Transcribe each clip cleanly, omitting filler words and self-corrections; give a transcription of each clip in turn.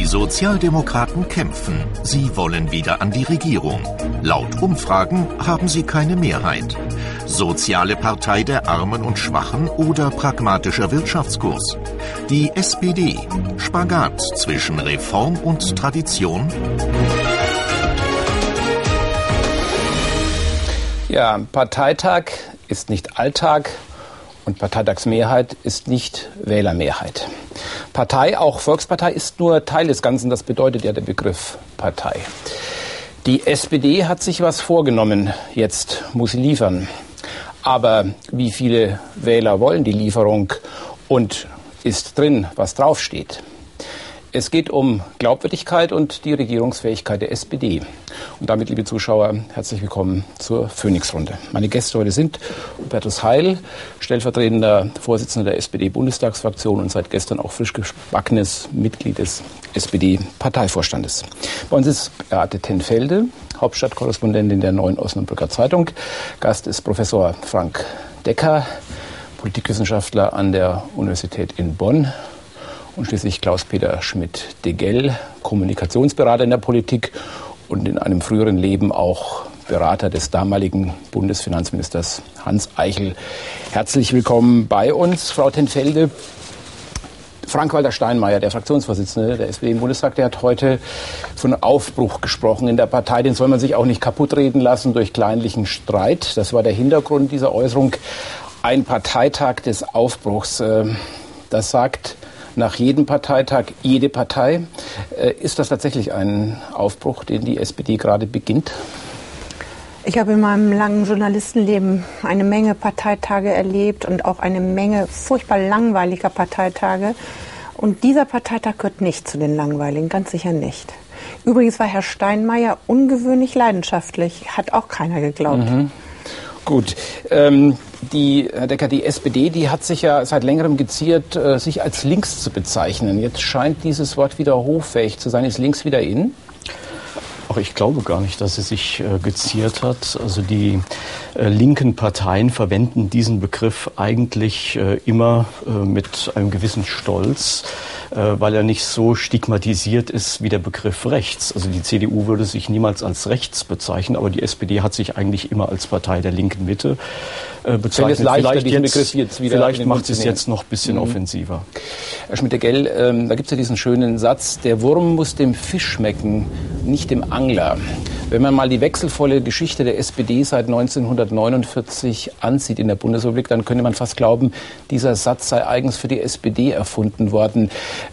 Die Sozialdemokraten kämpfen. Sie wollen wieder an die Regierung. Laut Umfragen haben sie keine Mehrheit. Soziale Partei der Armen und Schwachen oder pragmatischer Wirtschaftskurs? Die SPD. Spagat zwischen Reform und Tradition? Ja, Parteitag ist nicht Alltag und Parteitagsmehrheit ist nicht Wählermehrheit. Partei, auch Volkspartei, ist nur Teil des Ganzen. Das bedeutet ja der Begriff Partei. Die SPD hat sich was vorgenommen. Jetzt muss sie liefern. Aber wie viele Wähler wollen die Lieferung und ist drin, was draufsteht? Es geht um Glaubwürdigkeit und die Regierungsfähigkeit der SPD. Und damit, liebe Zuschauer, herzlich willkommen zur Phoenix-Runde. Meine Gäste heute sind Hubertus Heil, stellvertretender Vorsitzender der SPD-Bundestagsfraktion und seit gestern auch frisch gebackenes Mitglied des SPD-Parteivorstandes. Bei uns ist Beate Tenfelde, Hauptstadtkorrespondentin der Neuen Osnabrücker Zeitung. Gast ist Professor Frank Decker, Politikwissenschaftler an der Universität in Bonn. Und schließlich Klaus-Peter Schmidt-Degell, Kommunikationsberater in der Politik und in einem früheren Leben auch Berater des damaligen Bundesfinanzministers Hans Eichel. Herzlich willkommen bei uns, Frau Tenfelde. Frank-Walter Steinmeier, der Fraktionsvorsitzende der SPD im Bundestag, der hat heute von Aufbruch gesprochen in der Partei. Den soll man sich auch nicht kaputtreden lassen durch kleinlichen Streit. Das war der Hintergrund dieser Äußerung. Ein Parteitag des Aufbruchs. Das sagt nach jedem Parteitag jede Partei. Ist das tatsächlich ein Aufbruch, den die SPD gerade beginnt? Ich habe in meinem langen Journalistenleben eine Menge Parteitage erlebt und auch eine Menge furchtbar langweiliger Parteitage. Und dieser Parteitag gehört nicht zu den langweiligen, ganz sicher nicht. Übrigens war Herr Steinmeier ungewöhnlich leidenschaftlich, hat auch keiner geglaubt. Mhm. Gut. Herr Decker, die SPD, die hat sich ja seit längerem geziert, sich als links zu bezeichnen. Jetzt scheint dieses Wort wieder hoffähig zu sein. Ist links wieder in? Auch ich glaube gar nicht, dass sie sich geziert hat. Also die linken Parteien verwenden diesen Begriff eigentlich immer mit einem gewissen Stolz, weil er nicht so stigmatisiert ist wie der Begriff rechts. Also die CDU würde sich niemals als rechts bezeichnen, aber die SPD hat sich eigentlich immer als Partei der linken Mitte bezeichnet. Vielleicht macht sie es jetzt noch ein bisschen offensiver. Herr Schmidt-Degell, da gibt es ja diesen schönen Satz, der Wurm muss dem Fisch schmecken, nicht dem Angler. Wenn man mal die wechselvolle Geschichte der SPD seit 1949 ansieht in der Bundesrepublik, dann könnte man fast glauben, dieser Satz sei eigens für die SPD erfunden worden.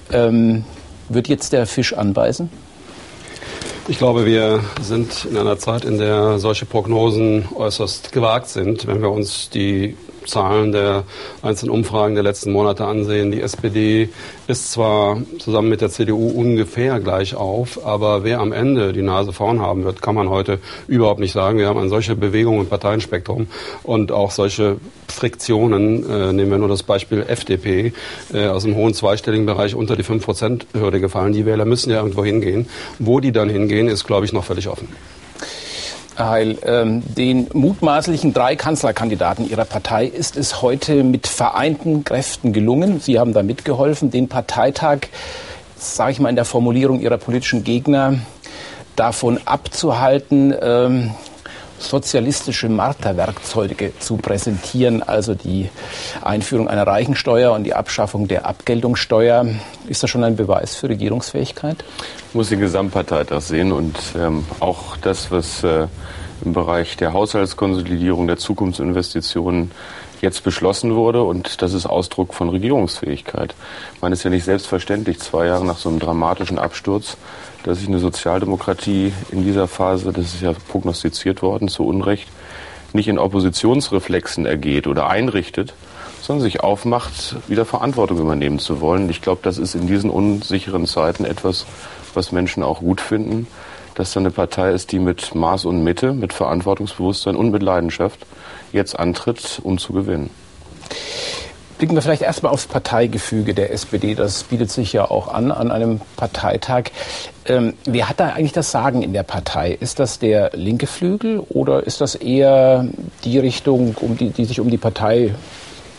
Wird jetzt der Fisch anbeißen? Ich glaube, wir sind in einer Zeit, in der solche Prognosen äußerst gewagt sind. Wenn wir uns die Zahlen der einzelnen Umfragen der letzten Monate ansehen. Die SPD ist zwar zusammen mit der CDU ungefähr gleich auf, aber wer am Ende die Nase vorn haben wird, kann man heute überhaupt nicht sagen. Wir haben eine solche Bewegung im Parteienspektrum und auch solche Friktionen. Nehmen wir nur das Beispiel FDP, aus dem hohen zweistelligen Bereich unter die 5%-Hürde gefallen. Die Wähler müssen ja irgendwo hingehen. Wo die dann hingehen, ist, glaube ich, noch völlig offen. Herr Heil, den mutmaßlichen 3 Kanzlerkandidaten Ihrer Partei ist es heute mit vereinten Kräften gelungen. Sie haben da mitgeholfen, den Parteitag, sage ich mal in der Formulierung Ihrer politischen Gegner, davon abzuhalten, sozialistische Marterwerkzeuge zu präsentieren, also die Einführung einer Reichensteuer und die Abschaffung der Abgeltungssteuer. Ist das schon ein Beweis für Regierungsfähigkeit? Ich muss den Gesamtparteitag sehen und auch das, was im Bereich der Haushaltskonsolidierung, der Zukunftsinvestitionen jetzt beschlossen wurde, und das ist Ausdruck von Regierungsfähigkeit. Ich meine, es ist ja nicht selbstverständlich, 2 Jahre nach so einem dramatischen Absturz, dass sich eine Sozialdemokratie in dieser Phase, das ist ja prognostiziert worden, zu Unrecht, nicht in Oppositionsreflexen ergeht oder einrichtet, sondern sich aufmacht, wieder Verantwortung übernehmen zu wollen. Ich glaube, das ist in diesen unsicheren Zeiten etwas, was Menschen auch gut finden, dass da eine Partei ist, die mit Maß und Mitte, mit Verantwortungsbewusstsein und mit Leidenschaft jetzt antritt, um zu gewinnen. Blicken wir vielleicht erstmal aufs Parteigefüge der SPD. Das bietet sich ja auch an einem Parteitag. Wer hat da eigentlich das Sagen in der Partei? Ist das der linke Flügel oder ist das eher die Richtung, die sich um die Partei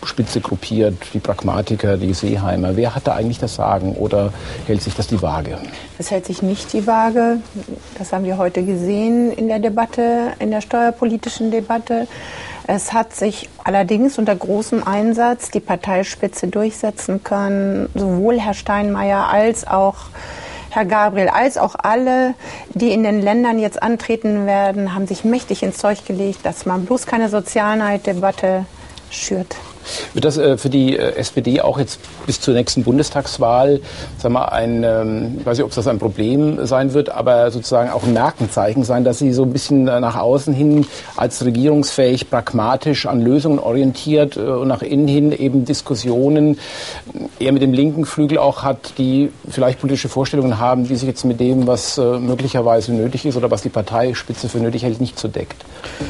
Spitze gruppiert, die Pragmatiker, die Seeheimer. Wer hat da eigentlich das Sagen oder hält sich das die Waage? Es hält sich nicht die Waage. Das haben wir heute gesehen in der Debatte, in der steuerpolitischen Debatte. Es hat sich allerdings unter großem Einsatz die Parteispitze durchsetzen können. Sowohl Herr Steinmeier als auch Herr Gabriel, als auch alle, die in den Ländern jetzt antreten werden, haben sich mächtig ins Zeug gelegt, dass man bloß keine Sozialneiddebatte schürt. Wird das für die SPD auch jetzt bis zur nächsten Bundestagswahl, sagen wir, ich weiß nicht, ob das ein Problem sein wird, aber sozusagen auch ein Markenzeichen sein, dass sie so ein bisschen nach außen hin als regierungsfähig, pragmatisch an Lösungen orientiert und nach innen hin eben Diskussionen eher mit dem linken Flügel auch hat, die vielleicht politische Vorstellungen haben, die sich jetzt mit dem, was möglicherweise nötig ist oder was die Parteispitze für nötig hält, nicht so deckt?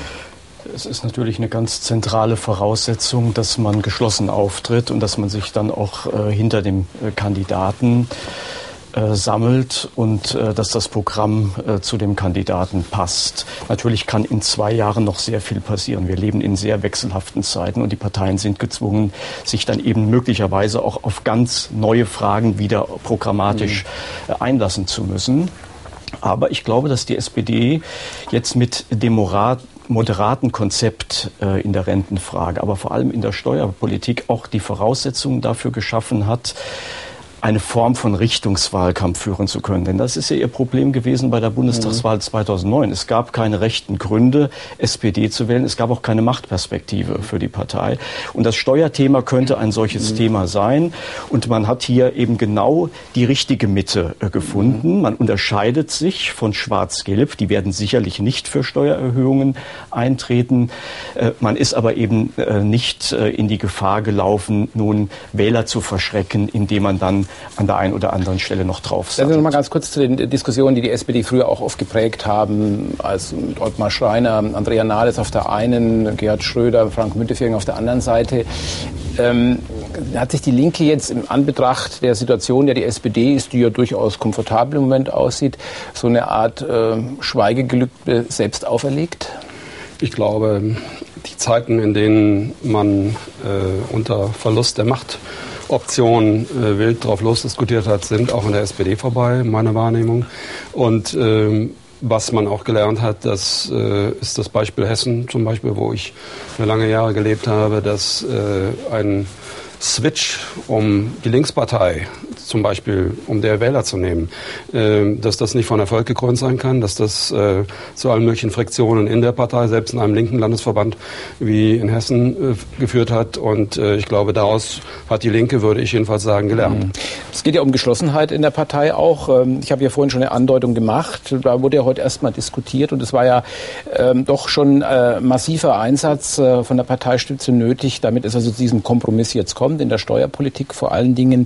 Es ist natürlich eine ganz zentrale Voraussetzung, dass man geschlossen auftritt und dass man sich dann auch hinter dem Kandidaten sammelt und dass das Programm zu dem Kandidaten passt. Natürlich kann in 2 Jahren noch sehr viel passieren. Wir leben in sehr wechselhaften Zeiten und die Parteien sind gezwungen, sich dann eben möglicherweise auch auf ganz neue Fragen wieder programmatisch einlassen zu müssen. Aber ich glaube, dass die SPD jetzt mit dem moderaten Konzept in der Rentenfrage, aber vor allem in der Steuerpolitik auch die Voraussetzungen dafür geschaffen hat, eine Form von Richtungswahlkampf führen zu können. Denn das ist ja ihr Problem gewesen bei der Bundestagswahl 2009. Es gab keine rechten Gründe, SPD zu wählen. Es gab auch keine Machtperspektive für die Partei. Und das Steuerthema könnte ein solches Thema sein. Und man hat hier eben genau die richtige Mitte gefunden. Man unterscheidet sich von Schwarz-Gelb. Die werden sicherlich nicht für Steuererhöhungen eintreten. Man ist aber eben nicht in die Gefahr gelaufen, nun Wähler zu verschrecken, indem man dann an der einen oder anderen Stelle noch drauf sagt. Also noch mal ganz kurz zu den Diskussionen, die SPD früher auch oft geprägt haben, als mit Ottmar Schreiner, Andrea Nahles auf der einen, Gerhard Schröder, Frank Müntefering auf der anderen Seite. Hat sich die Linke jetzt im Anbetracht der Situation, der die SPD ist, die ja durchaus komfortabel im Moment aussieht, so eine Art Schweigegelübde selbst auferlegt? Ich glaube, die Zeiten, in denen man unter Verlust der Machtoption wild drauf losdiskutiert hat, sind auch in der SPD vorbei, meine Wahrnehmung. Und was man auch gelernt hat, das ist das Beispiel Hessen zum Beispiel, wo ich für lange Jahre gelebt habe, dass ein Switch, um die Linkspartei zum Beispiel, um der Wähler zu nehmen, dass das nicht von Erfolg gekrönt sein kann, dass das zu allen möglichen Friktionen in der Partei, selbst in einem linken Landesverband wie in Hessen, geführt hat. Und ich glaube, daraus hat die Linke, würde ich jedenfalls sagen, gelernt. Es geht ja um Geschlossenheit in der Partei auch. Ich habe ja vorhin schon eine Andeutung gemacht. Da wurde ja heute erstmal diskutiert und es war ja doch schon massiver Einsatz von der Parteispitze nötig, damit es also zu diesem Kompromiss jetzt kommt, in der Steuerpolitik vor allen Dingen.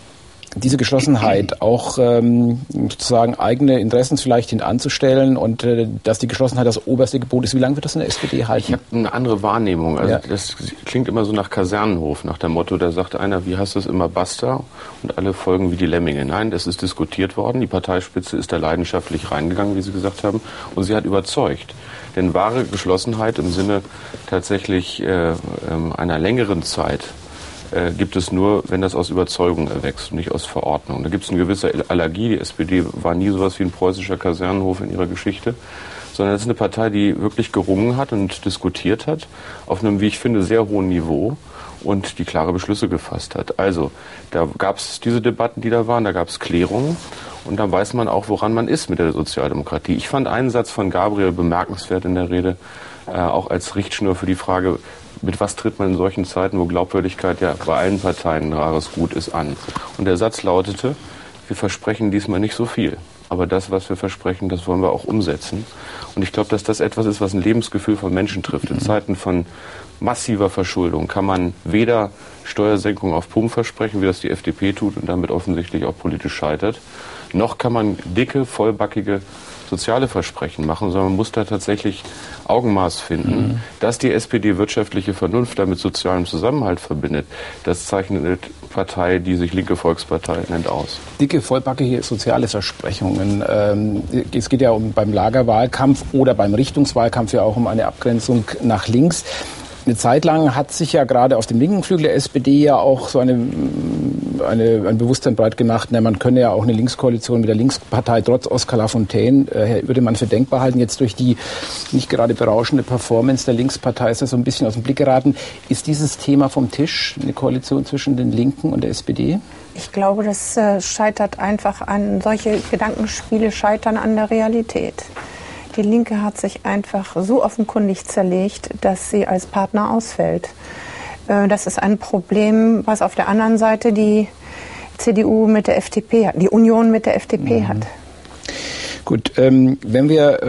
Diese Geschlossenheit, auch sozusagen eigene Interessen vielleicht hintanzustellen und dass die Geschlossenheit das oberste Gebot ist. Wie lange wird das in der SPD halten? Ich habe eine andere Wahrnehmung. Also das klingt immer so nach Kasernenhof, nach dem Motto, da sagt einer, wie heißt das immer, basta, und alle folgen wie die Lemminge. Nein, das ist diskutiert worden. Die Parteispitze ist da leidenschaftlich reingegangen, wie Sie gesagt haben, und sie hat überzeugt. Denn wahre Geschlossenheit im Sinne tatsächlich einer längeren Zeit gibt es nur, wenn das aus Überzeugung erwächst und nicht aus Verordnung. Da gibt es eine gewisse Allergie. Die SPD war nie sowas wie ein preußischer Kasernenhof in ihrer Geschichte, sondern es ist eine Partei, die wirklich gerungen hat und diskutiert hat, auf einem, wie ich finde, sehr hohen Niveau und die klare Beschlüsse gefasst hat. Also, da gab es diese Debatten, die da waren, da gab es Klärungen und dann weiß man auch, woran man ist mit der Sozialdemokratie. Ich fand einen Satz von Gabriel bemerkenswert in der Rede, auch als Richtschnur für die Frage, mit was tritt man in solchen Zeiten, wo Glaubwürdigkeit ja bei allen Parteien ein rares Gut ist, an? Und der Satz lautete, wir versprechen diesmal nicht so viel. Aber das, was wir versprechen, das wollen wir auch umsetzen. Und ich glaube, dass das etwas ist, was ein Lebensgefühl von Menschen trifft. In Zeiten von massiver Verschuldung kann man weder Steuersenkung auf Pump versprechen, wie das die FDP tut und damit offensichtlich auch politisch scheitert, noch kann man dicke, vollbackige soziale Versprechen machen, sondern man muss da tatsächlich Augenmaß finden. Dass die SPD wirtschaftliche Vernunft damit sozialem Zusammenhalt verbindet, das zeichnet eine Partei, die sich Linke Volkspartei nennt, aus. Dicke, vollbackige soziale Versprechungen. Es geht ja beim Lagerwahlkampf oder beim Richtungswahlkampf ja auch um eine Abgrenzung nach links. Eine Zeit lang hat sich ja gerade auf dem linken Flügel der SPD ja auch so ein Bewusstsein breit gemacht, man könne ja auch eine Linkskoalition mit der Linkspartei trotz Oskar Lafontaine, würde man für denkbar halten. Jetzt durch die nicht gerade berauschende Performance der Linkspartei ist das so ein bisschen aus dem Blick geraten. Ist dieses Thema vom Tisch, eine Koalition zwischen den Linken und der SPD? Ich glaube, das scheitert einfach an, solche Gedankenspiele scheitern an der Realität. Die Linke hat sich einfach so offenkundig zerlegt, dass sie als Partner ausfällt. Das ist ein Problem, was auf der anderen Seite die CDU mit der FDP hat, die Union mit der FDP hat. Gut, wenn wir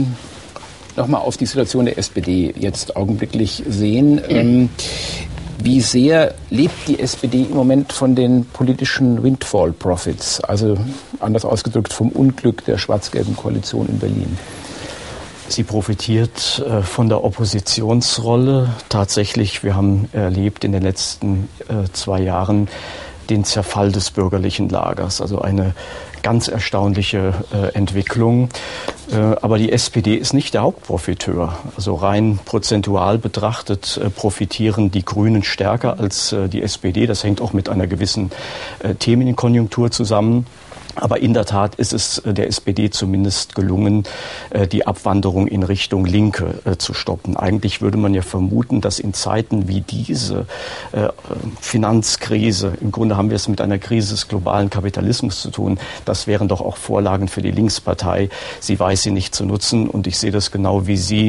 nochmal auf die Situation der SPD jetzt augenblicklich sehen, wie sehr lebt die SPD im Moment von den politischen Windfall Profits, also anders ausgedrückt vom Unglück der schwarz-gelben Koalition in Berlin? Sie profitiert von der Oppositionsrolle. Tatsächlich, wir haben erlebt in den letzten 2 Jahren den Zerfall des bürgerlichen Lagers, also eine ganz erstaunliche Entwicklung. Aber die SPD ist nicht der Hauptprofiteur. Also rein prozentual betrachtet profitieren die Grünen stärker als die SPD. Das hängt auch mit einer gewissen Themenkonjunktur zusammen. Aber in der Tat ist es der SPD zumindest gelungen, die Abwanderung in Richtung Linke zu stoppen. Eigentlich würde man ja vermuten, dass in Zeiten wie diese Finanzkrise, im Grunde haben wir es mit einer Krise des globalen Kapitalismus zu tun, das wären doch auch Vorlagen für die Linkspartei. Sie weiß sie nicht zu nutzen und ich sehe das genau wie Sie.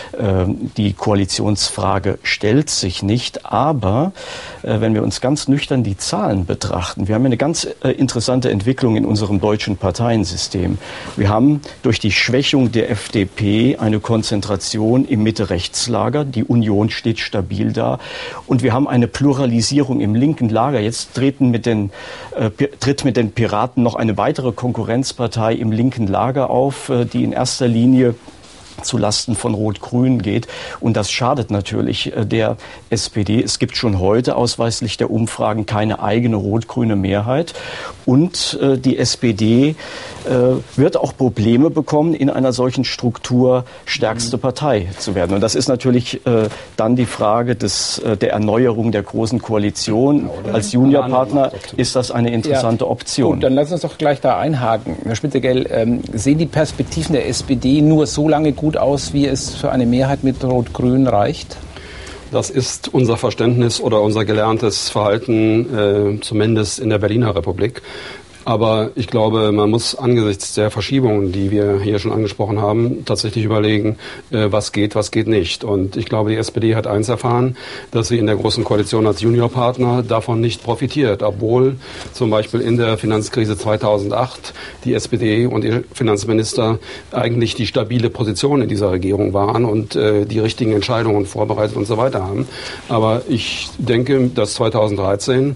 Die Koalitionsfrage stellt sich nicht, aber wenn wir uns ganz nüchtern die Zahlen betrachten, wir haben eine ganz interessante Entwicklung in unserem deutschen Parteiensystem. Wir haben durch die Schwächung der FDP eine Konzentration im Mitte-Rechts-Lager. Die Union steht stabil da. Und wir haben eine Pluralisierung im linken Lager. Jetzt tritt mit den Piraten noch eine weitere Konkurrenzpartei im linken Lager auf, die in erster Linie zulasten von Rot-Grün geht. Und das schadet natürlich der SPD. Es gibt schon heute ausweislich der Umfragen keine eigene rot-grüne Mehrheit. Und die SPD wird auch Probleme bekommen, in einer solchen Struktur stärkste Partei zu werden. Und das ist natürlich dann die Frage der Erneuerung der Großen Koalition. Als Juniorpartner ist das eine interessante Option. Gut, dann lassen wir uns doch gleich da einhaken. Herr Schmittegell, sehen die Perspektiven der SPD nur so lange gut aus, wie es für eine Mehrheit mit Rot-Grün reicht? Das ist unser Verständnis oder unser gelerntes Verhalten, zumindest in der Berliner Republik. Aber ich glaube, man muss angesichts der Verschiebungen, die wir hier schon angesprochen haben, tatsächlich überlegen, was geht nicht. Und ich glaube, die SPD hat eins erfahren, dass sie in der Großen Koalition als Juniorpartner davon nicht profitiert, obwohl zum Beispiel in der Finanzkrise 2008 die SPD und ihr Finanzminister eigentlich die stabile Position in dieser Regierung waren und die richtigen Entscheidungen vorbereitet und so weiter haben. Aber ich denke, dass 2013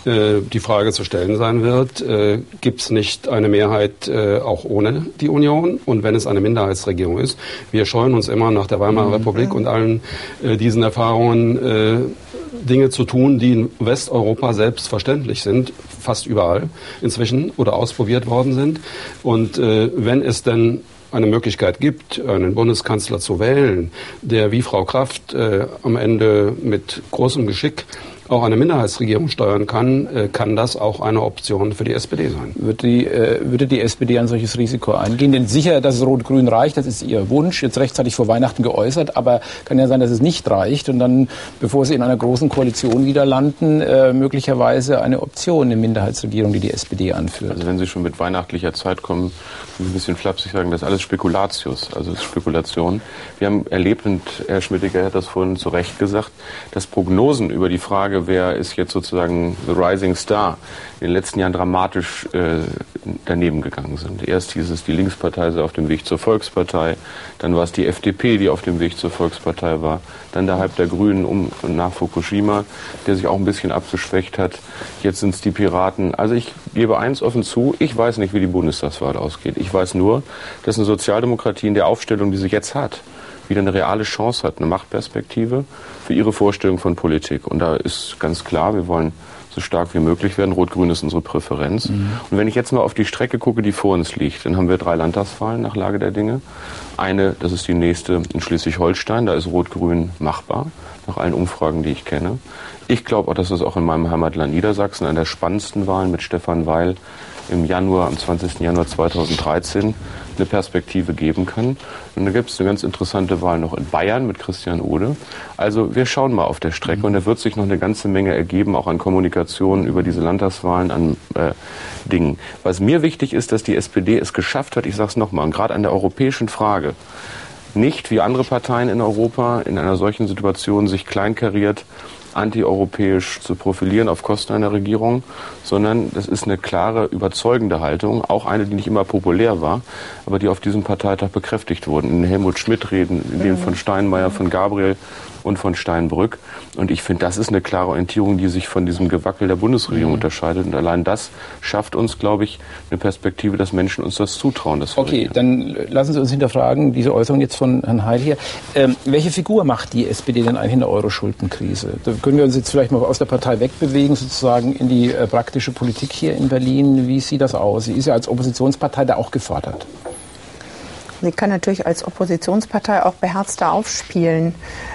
die Frage zu stellen sein wird, gibt es nicht eine Mehrheit auch ohne die Union? Und wenn es eine Minderheitsregierung ist, wir scheuen uns immer nach der Weimarer Republik und allen diesen Erfahrungen, Dinge zu tun, die in Westeuropa selbstverständlich sind, fast überall inzwischen oder ausprobiert worden sind. Und wenn es denn eine Möglichkeit gibt, einen Bundeskanzler zu wählen, der wie Frau Kraft am Ende mit großem Geschick auch eine Minderheitsregierung steuern kann, kann das auch eine Option für die SPD sein. Würde die SPD ein solches Risiko eingehen? Denn sicher, dass es Rot-Grün reicht, das ist ihr Wunsch, jetzt rechtzeitig vor Weihnachten geäußert, aber kann ja sein, dass es nicht reicht und dann, bevor sie in einer großen Koalition wieder landen, möglicherweise eine Option, eine Minderheitsregierung, die SPD anführt. Also wenn Sie schon mit weihnachtlicher Zeit kommen, ein bisschen flapsig sagen, das ist alles Spekulatius, also Spekulation. Wir haben erlebt, und Herr Schmittegell hat das vorhin zu Recht gesagt, dass Prognosen über die Frage, wer ist jetzt sozusagen the rising star, in den letzten Jahren dramatisch daneben gegangen sind. Erst hieß es, die Linkspartei sei auf dem Weg zur Volkspartei, dann war es die FDP, die auf dem Weg zur Volkspartei war, dann der Hype der Grünen um und nach Fukushima, der sich auch ein bisschen abgeschwächt hat. Jetzt sind es die Piraten. Also ich gebe eins offen zu, ich weiß nicht, wie die Bundestagswahl ausgeht. Ich weiß nur, dass eine Sozialdemokratie in der Aufstellung, die sie jetzt hat, wieder eine reale Chance hat, eine Machtperspektive für ihre Vorstellung von Politik. Und da ist ganz klar, wir wollen so stark wie möglich werden. Rot-Grün ist unsere Präferenz. Und wenn ich jetzt mal auf die Strecke gucke, die vor uns liegt, dann haben wir 3 Landtagswahlen nach Lage der Dinge. Eine, das ist die nächste in Schleswig-Holstein, da ist Rot-Grün machbar. nach allen Umfragen, die ich kenne. Ich glaube auch, dass es auch in meinem Heimatland Niedersachsen an der spannendsten Wahl mit Stefan Weil am 20. Januar 2013 eine Perspektive geben kann. Und da gibt es eine ganz interessante Wahl noch in Bayern mit Christian Ude. Also wir schauen mal auf der Strecke und da wird sich noch eine ganze Menge ergeben, auch an Kommunikation über diese Landtagswahlen, an Dingen. Was mir wichtig ist, dass die SPD es geschafft hat, ich sage es nochmal, und gerade an der europäischen Frage, nicht wie andere Parteien in Europa in einer solchen Situation sich kleinkariert antieuropäisch zu profilieren auf Kosten einer Regierung, sondern das ist eine klare, überzeugende Haltung, auch eine, die nicht immer populär war, aber die auf diesem Parteitag bekräftigt wurden. In Helmut Schmidt-Reden, in denen von Steinmeier, von Gabriel und von Steinbrück. Und ich finde, das ist eine klare Orientierung, die sich von diesem Gewackel der Bundesregierung unterscheidet. Und allein das schafft uns, glaube ich, eine Perspektive, dass Menschen uns das zutrauen. Dass wir okay, dann lassen Sie uns hinterfragen, diese Äußerung jetzt von Herrn Heil hier. Welche Figur macht die SPD denn eigentlich in der Euro-Schuldenkrise? Da können wir uns jetzt vielleicht mal aus der Partei wegbewegen, sozusagen in die praktische Politik hier in Berlin. Wie sieht das aus? Sie ist ja als Oppositionspartei da auch gefordert. Sie kann natürlich als Oppositionspartei auch beherzter aufspielen.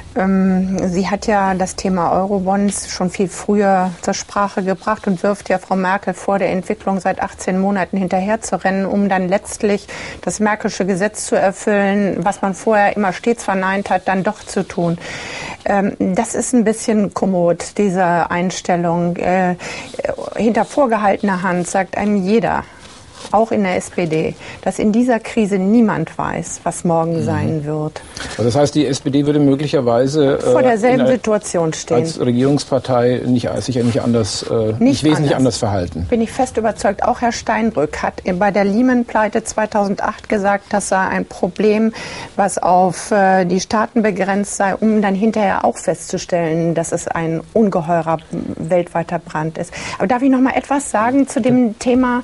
Sie hat ja das Thema Eurobonds schon viel früher zur Sprache gebracht und wirft ja Frau Merkel vor, der Entwicklung seit 18 Monaten hinterherzurennen, um dann letztlich das Merkelsche Gesetz zu erfüllen, was man vorher immer stets verneint hat, dann doch zu tun. Das ist ein bisschen kommod, diese Einstellung. Hinter vorgehaltener Hand sagt einem jeder, auch in der SPD, dass in dieser Krise niemand weiß, was morgen sein wird. Also das heißt, die SPD würde möglicherweise vor derselben Situation stehen. Als Regierungspartei sicher nicht wesentlich anders verhalten. Bin ich fest überzeugt. Auch Herr Steinbrück hat bei der Lehman-Pleite 2008 gesagt, das sei ein Problem, was auf die Staaten begrenzt sei, um dann hinterher auch festzustellen, dass es ein ungeheurer weltweiter Brand ist. Aber darf ich noch mal etwas sagen zu dem Thema?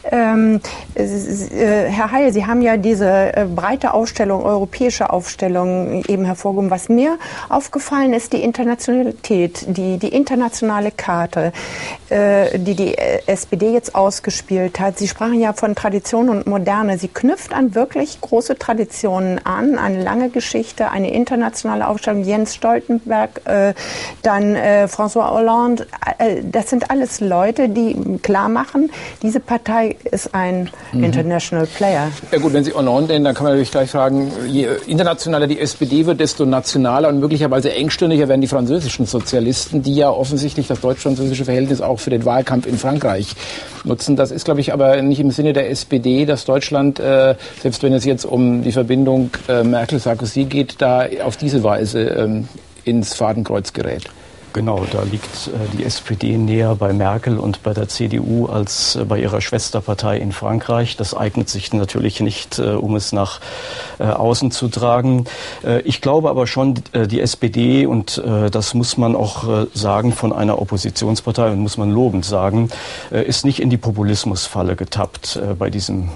Herr Heil, Sie haben ja diese breite Aufstellung, europäische Aufstellung eben hervorgehoben. Was mir aufgefallen ist, die Internationalität, die internationale Karte, die SPD jetzt ausgespielt hat. Sie sprachen ja von Tradition und Moderne. Sie knüpft an wirklich große Traditionen an, eine lange Geschichte, eine internationale Aufstellung. Jens Stoltenberg, dann François Hollande. Das sind alles Leute, die klar machen, diese Partei ist ein International Player. Ja gut, wenn Sie Hollande nennen, dann kann man natürlich gleich fragen, je internationaler die SPD wird, desto nationaler und möglicherweise engstirniger werden die französischen Sozialisten, die ja offensichtlich das deutsch-französische Verhältnis auch für den Wahlkampf in Frankreich nutzen. Das ist, glaube ich, aber nicht im Sinne der SPD, dass Deutschland, selbst wenn es jetzt um die Verbindung Merkel-Sarkozy geht, da auf diese Weise ins Fadenkreuz gerät. Genau, da liegt die SPD näher bei Merkel und bei der CDU als bei ihrer Schwesterpartei in Frankreich. Das eignet sich natürlich nicht, um es nach außen zu tragen. Ich glaube aber schon, die SPD, und das muss man auch sagen von einer Oppositionspartei und muss man lobend sagen, ist nicht in die Populismusfalle getappt bei diesem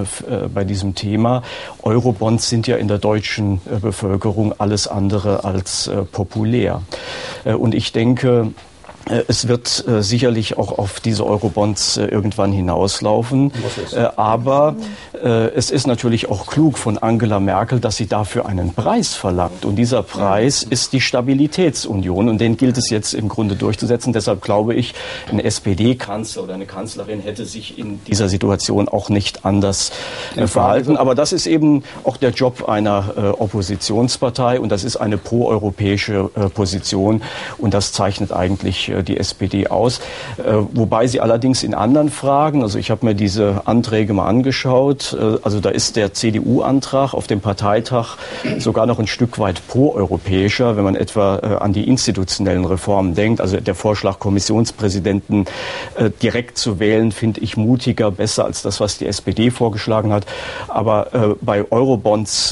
Thema. Eurobonds sind ja in der deutschen Bevölkerung alles andere als populär. Und ich denke, es wird sicherlich auch auf diese Eurobonds irgendwann hinauslaufen. Aber es ist natürlich auch klug von Angela Merkel, dass sie dafür einen Preis verlangt. Und dieser Preis ist die Stabilitätsunion. Und den gilt es jetzt im Grunde durchzusetzen. Deshalb glaube ich, ein SPD-Kanzler oder eine Kanzlerin hätte sich in dieser Situation auch nicht anders verhalten. Aber das ist eben auch der Job einer Oppositionspartei. Und das ist eine proeuropäische Position. Und das zeichnet eigentlich die SPD aus, wobei sie allerdings in anderen Fragen, also ich habe mir diese Anträge mal angeschaut, also da ist der CDU-Antrag auf dem Parteitag sogar noch ein Stück weit proeuropäischer, wenn man etwa an die institutionellen Reformen denkt. Also der Vorschlag, Kommissionspräsidenten direkt zu wählen, finde ich mutiger, besser als das, was die SPD vorgeschlagen hat. Aber bei Eurobonds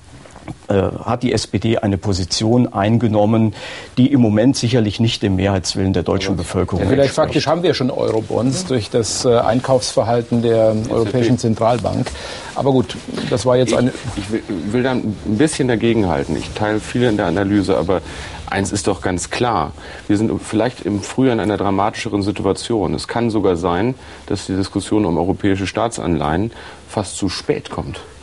hat die SPD eine Position eingenommen, die im Moment sicherlich nicht dem Mehrheitswillen der deutschen Bevölkerung entspricht. Vielleicht faktisch haben wir schon Eurobonds durch das Einkaufsverhalten der Europäischen Zentralbank. Aber gut, das war jetzt eine... Ich will da ein bisschen dagegenhalten. Ich teile viel in der Analyse, aber eins ist doch ganz klar. Wir sind vielleicht im Frühjahr in einer dramatischeren Situation. Es kann sogar sein, dass die Diskussion um europäische Staatsanleihen fast zu spät kommt.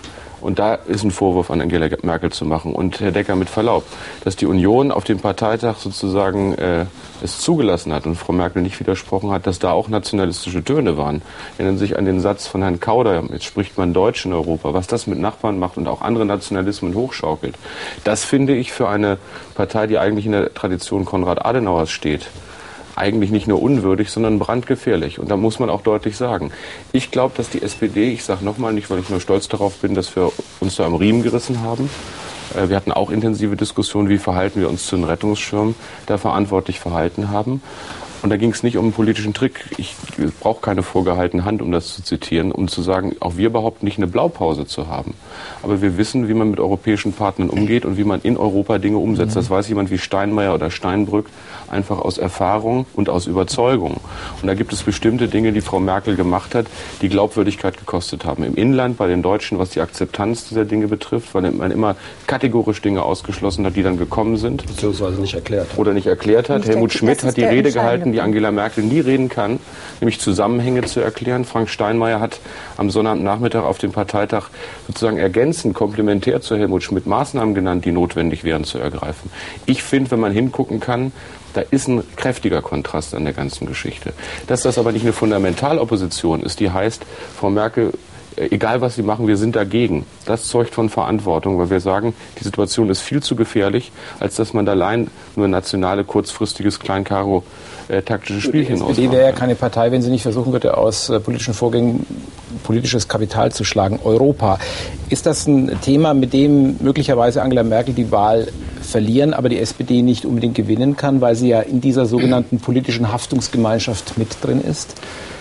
Und da ist ein Vorwurf an Angela Merkel zu machen. Und Herr Decker, mit Verlaub, dass die Union auf dem Parteitag sozusagen es zugelassen hat und Frau Merkel nicht widersprochen hat, dass da auch nationalistische Töne waren. Erinnern Sie sich an den Satz von Herrn Kauder, jetzt spricht man Deutsch in Europa, was das mit Nachbarn macht und auch andere Nationalismen hochschaukelt. Das finde ich für eine Partei, die eigentlich in der Tradition Konrad Adenauers steht, eigentlich nicht nur unwürdig, sondern brandgefährlich. Und da muss man auch deutlich sagen, ich glaube, dass die SPD, ich sage nochmal, nicht weil ich nur stolz darauf bin, dass wir uns da am Riemen gerissen haben, wir hatten auch intensive Diskussionen, wie verhalten wir uns zu den Rettungsschirmen, da verantwortlich verhalten haben. Und da ging es nicht um einen politischen Trick. Ich brauche keine vorgehaltene Hand, um das zu zitieren, um zu sagen, auch wir behaupten nicht, eine Blaupause zu haben. Aber wir wissen, wie man mit europäischen Partnern umgeht und wie man in Europa Dinge umsetzt. Das weiß jemand wie Steinmeier oder Steinbrück einfach aus Erfahrung und aus Überzeugung. Und da gibt es bestimmte Dinge, die Frau Merkel gemacht hat, die Glaubwürdigkeit gekostet haben. Im Inland bei den Deutschen, was die Akzeptanz dieser Dinge betrifft, weil man immer kategorisch Dinge ausgeschlossen hat, die dann gekommen sind. Beziehungsweise nicht erklärt hat. Oder nicht erklärt hat. Helmut Schmidt hat die Rede gehalten, die Angela Merkel nie reden kann, nämlich Zusammenhänge zu erklären. Frank Steinmeier hat am Sonnabendnachmittag auf dem Parteitag sozusagen ergänzend, komplementär zu Helmut Schmidt Maßnahmen genannt, die notwendig wären zu ergreifen. Ich finde, wenn man hingucken kann, da ist ein kräftiger Kontrast an der ganzen Geschichte. Dass das aber nicht eine Fundamentalopposition ist, die heißt, Frau Merkel, egal was Sie machen, wir sind dagegen. Das zeugt von Verantwortung, weil wir sagen, die Situation ist viel zu gefährlich, als dass man da allein nur nationale, kurzfristiges Kleinkaro taktische Spielchen ausmacht. Die SPD wäre ja keine Partei, wenn sie nicht versuchen würde, aus politischen Vorgängen politisches Kapital zu schlagen. Europa. Ist das ein Thema, mit dem möglicherweise Angela Merkel die Wahl verlieren, aber die SPD nicht unbedingt gewinnen kann, weil sie ja in dieser sogenannten politischen Haftungsgemeinschaft mit drin ist?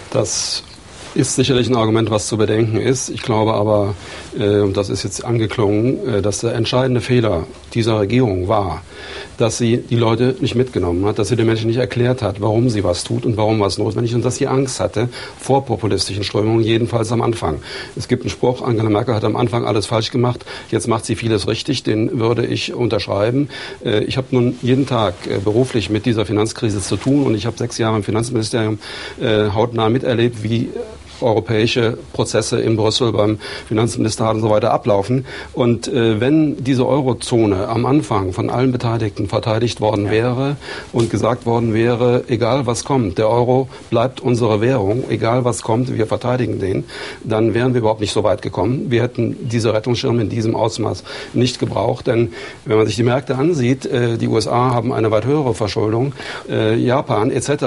Das ist sicherlich ein Argument, was zu bedenken ist. Ich glaube aber, und das ist jetzt angeklungen, dass der entscheidende Fehler dieser Regierung war, dass sie die Leute nicht mitgenommen hat, dass sie den Menschen nicht erklärt hat, warum sie was tut und warum was notwendig ist und dass sie Angst hatte vor populistischen Strömungen, jedenfalls am Anfang. Es gibt einen Spruch, Angela Merkel hat am Anfang alles falsch gemacht, jetzt macht sie vieles richtig, den würde ich unterschreiben. Ich habe nun jeden Tag beruflich mit dieser Finanzkrise zu tun und ich habe 6 Jahre im Finanzministerium hautnah miterlebt, wie europäische Prozesse in Brüssel beim Finanzministerrat und so weiter ablaufen. Und wenn diese Eurozone am Anfang von allen Beteiligten verteidigt worden wäre und gesagt worden wäre, egal was kommt, der Euro bleibt unsere Währung, egal was kommt, wir verteidigen den, dann wären wir überhaupt nicht so weit gekommen. Wir hätten diese Rettungsschirme in diesem Ausmaß nicht gebraucht, denn wenn man sich die Märkte ansieht, die USA haben eine weit höhere Verschuldung, Japan etc.,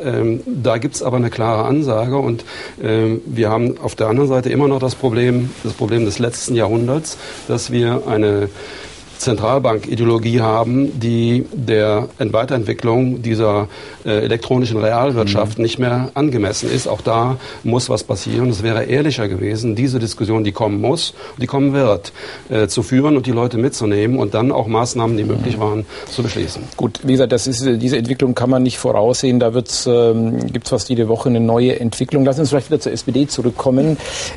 da gibt es aber eine klare Ansage und wir haben auf der anderen Seite immer noch das Problem des letzten Jahrhunderts, dass wir eine Zentralbankideologie haben, die der Weiterentwicklung dieser elektronischen Realwirtschaft nicht mehr angemessen ist. Auch da muss was passieren. Es wäre ehrlicher gewesen, diese Diskussion, die kommen muss, die kommen wird, zu führen und die Leute mitzunehmen und dann auch Maßnahmen, die möglich waren, zu beschließen. Gut, wie gesagt, diese Entwicklung kann man nicht voraussehen. Da gibt es fast jede Woche eine neue Entwicklung. Lassen Sie uns vielleicht wieder zur SPD zurückkommen.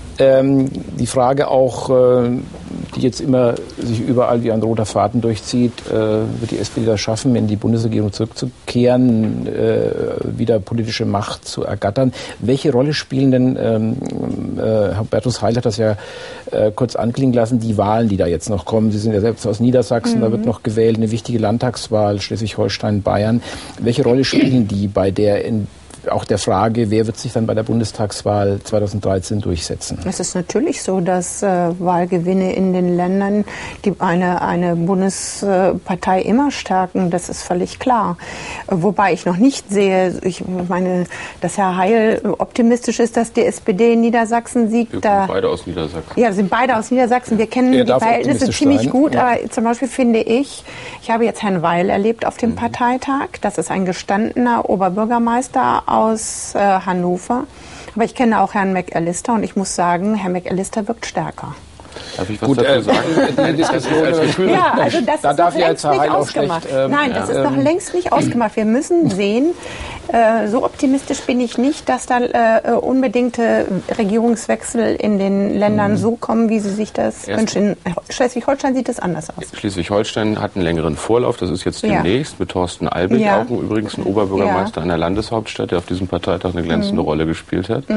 Die Frage auch, die jetzt immer sich überall wie ein roter Faden durchzieht, wird die SPD das schaffen, in die Bundesregierung zurückzukehren, wieder politische Macht zu ergattern. Welche Rolle spielen denn, Herr Hubertus Heil hat das ja kurz anklingen lassen, die Wahlen, die da jetzt noch kommen? Sie sind ja selbst aus Niedersachsen, da wird noch gewählt, eine wichtige Landtagswahl, Schleswig-Holstein, Bayern. Welche Rolle spielen die bei auch der Frage, wer wird sich dann bei der Bundestagswahl 2013 durchsetzen? Es ist natürlich so, dass Wahlgewinne in den Ländern, die eine Bundespartei immer stärken, das ist völlig klar. Wobei ich noch nicht sehe, ich meine, dass Herr Heil optimistisch ist, dass die SPD in Niedersachsen siegt. Wir kommen beide aus Niedersachsen. Ja, sind beide aus Niedersachsen. Wir kennen die Verhältnisse ziemlich gut, ja. Aber zum Beispiel finde ich habe jetzt Herrn Weil erlebt auf dem Parteitag. Das ist ein gestandener Oberbürgermeister aus Hannover. Aber ich kenne auch Herrn McAllister und ich muss sagen, Herr McAllister wirkt stärker. Darf ich was dazu sagen? Ja, also das ist noch längst nicht ausgemacht. Nein, das ist noch längst nicht ausgemacht. Wir müssen sehen, So optimistisch bin ich nicht, dass da unbedingte Regierungswechsel in den Ländern so kommen, wie Sie sich das wünschen. In Schleswig-Holstein sieht es anders aus. Schleswig-Holstein hat einen längeren Vorlauf. Das ist jetzt demnächst mit Thorsten Albig, auch übrigens ein Oberbürgermeister einer Landeshauptstadt, der auf diesem Parteitag eine glänzende Rolle gespielt hat.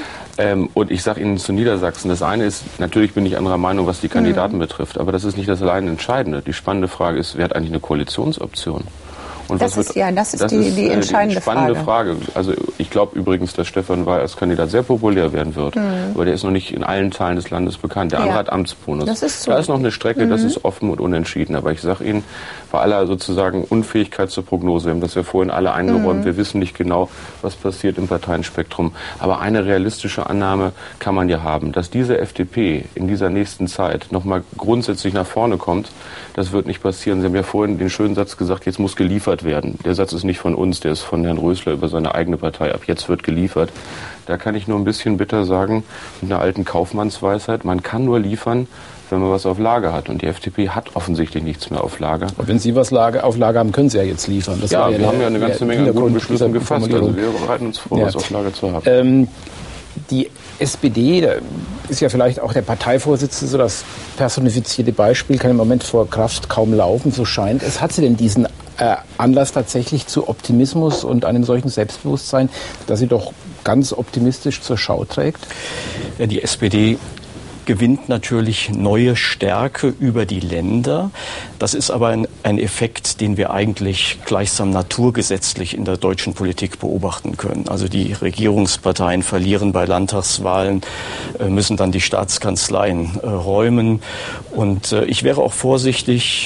Und ich sage Ihnen zu Niedersachsen, das eine ist, natürlich bin ich anderer Meinung, was die Kandidaten betrifft, aber das ist nicht das allein Entscheidende. Die spannende Frage ist, wer hat eigentlich eine Koalitionsoption? Und das ist die entscheidende spannende Frage. Also ich glaube übrigens, dass Stefan Weil als Kandidat sehr populär werden wird. Aber der ist noch nicht in allen Teilen des Landes bekannt. Der andere hat Amtsbonus. Das ist so. Da ist noch eine Strecke, das ist offen und unentschieden. Aber ich sage Ihnen, bei aller sozusagen Unfähigkeit zur Prognose, wir haben das ja vorhin alle eingeräumt, wir wissen nicht genau, was passiert im Parteienspektrum. Aber eine realistische Annahme kann man ja haben, dass diese FDP in dieser nächsten Zeit nochmal grundsätzlich nach vorne kommt. Das wird nicht passieren. Sie haben ja vorhin den schönen Satz gesagt, jetzt muss geliefert werden. Der Satz ist nicht von uns, der ist von Herrn Rösler über seine eigene Partei. Ab jetzt wird geliefert. Da kann ich nur ein bisschen bitter sagen, mit einer alten Kaufmannsweisheit, man kann nur liefern, wenn man was auf Lager hat. Und die FDP hat offensichtlich nichts mehr auf Lager. Aber wenn Sie was auf Lager haben, können Sie ja jetzt liefern. Das wir haben ja eine ganze Menge an guten Beschlüssen gefasst. Also wir bereiten uns vor, was auf Lager zu haben. Die SPD, da ist ja vielleicht auch der Parteivorsitzende so das personifizierte Beispiel, kann im Moment vor Kraft kaum laufen, so scheint es. Hat sie denn diesen Anlass tatsächlich zu Optimismus und einem solchen Selbstbewusstsein, dass sie doch ganz optimistisch zur Schau trägt? Ja, die SPD gewinnt natürlich neue Stärke über die Länder. Das ist aber ein Effekt, den wir eigentlich gleichsam naturgesetzlich in der deutschen Politik beobachten können. Also die Regierungsparteien verlieren bei Landtagswahlen, müssen dann die Staatskanzleien räumen. Und ich wäre auch vorsichtig,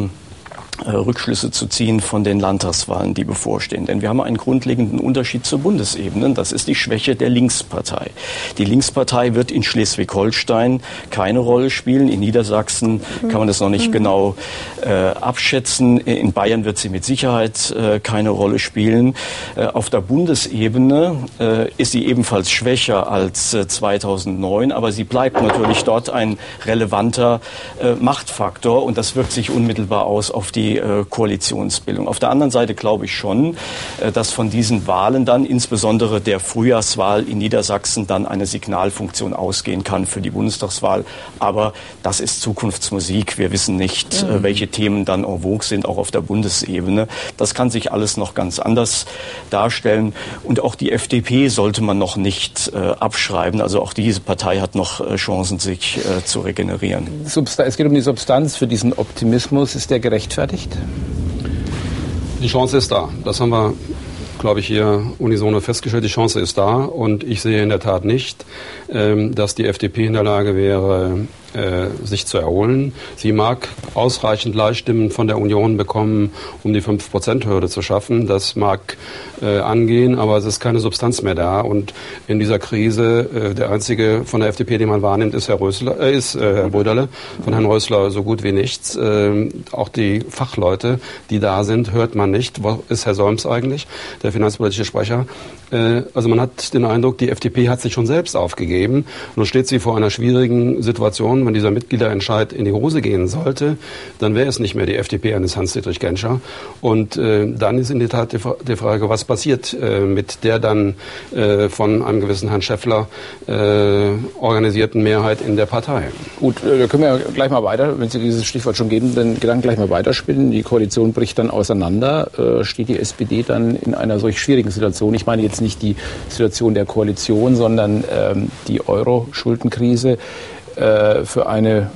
Rückschlüsse zu ziehen von den Landtagswahlen, die bevorstehen. Denn wir haben einen grundlegenden Unterschied zur Bundesebene. Das ist die Schwäche der Linkspartei. Die Linkspartei wird in Schleswig-Holstein keine Rolle spielen. In Niedersachsen kann man das noch nicht genau abschätzen. In Bayern wird sie mit Sicherheit keine Rolle spielen. Auf der Bundesebene ist sie ebenfalls schwächer als 2009, aber sie bleibt natürlich dort ein relevanter Machtfaktor und das wirkt sich unmittelbar aus auf die Koalitionsbildung. Auf der anderen Seite glaube ich schon, dass von diesen Wahlen dann, insbesondere der Frühjahrswahl in Niedersachsen, dann eine Signalfunktion ausgehen kann für die Bundestagswahl. Aber das ist Zukunftsmusik. Wir wissen nicht, welche Themen dann en vogue sind, auch auf der Bundesebene. Das kann sich alles noch ganz anders darstellen. Und auch die FDP sollte man noch nicht abschreiben. Also auch diese Partei hat noch Chancen, sich zu regenerieren. Es geht um die Substanz für diesen Optimismus. Ist der gerechtfertigt? Die Chance ist da. Das haben wir, glaube ich, hier unisono festgestellt. Die Chance ist da und ich sehe in der Tat nicht, dass die FDP in der Lage wäre, sich zu erholen. Sie mag ausreichend Leihstimmen von der Union bekommen, um die 5%-Hürde zu schaffen. Das mag angehen, aber es ist keine Substanz mehr da. Und in dieser Krise, der einzige von der FDP, den man wahrnimmt, ist Herr Bröderle. Von Herrn Rösler so gut wie nichts. Auch die Fachleute, die da sind, hört man nicht. Wo ist Herr Solms eigentlich, der finanzpolitische Sprecher? Also man hat den Eindruck, die FDP hat sich schon selbst aufgegeben. Nun steht sie vor einer schwierigen Situation. Wenn dieser Mitgliederentscheid in die Hose gehen sollte, dann wäre es nicht mehr die FDP eines Hans-Dietrich Genscher. Und dann ist in der Tat die Frage, was passiert mit der dann von einem gewissen Herrn Schäffler organisierten Mehrheit in der Partei. Gut, da können wir gleich mal weiter, wenn Sie dieses Stichwort schon geben, den Gedanken gleich mal weiterspinnen. Die Koalition bricht dann auseinander. Steht die SPD dann in einer solch schwierigen Situation? Ich meine jetzt nicht die Situation der Koalition, sondern die Euro-Schuldenkrise für eine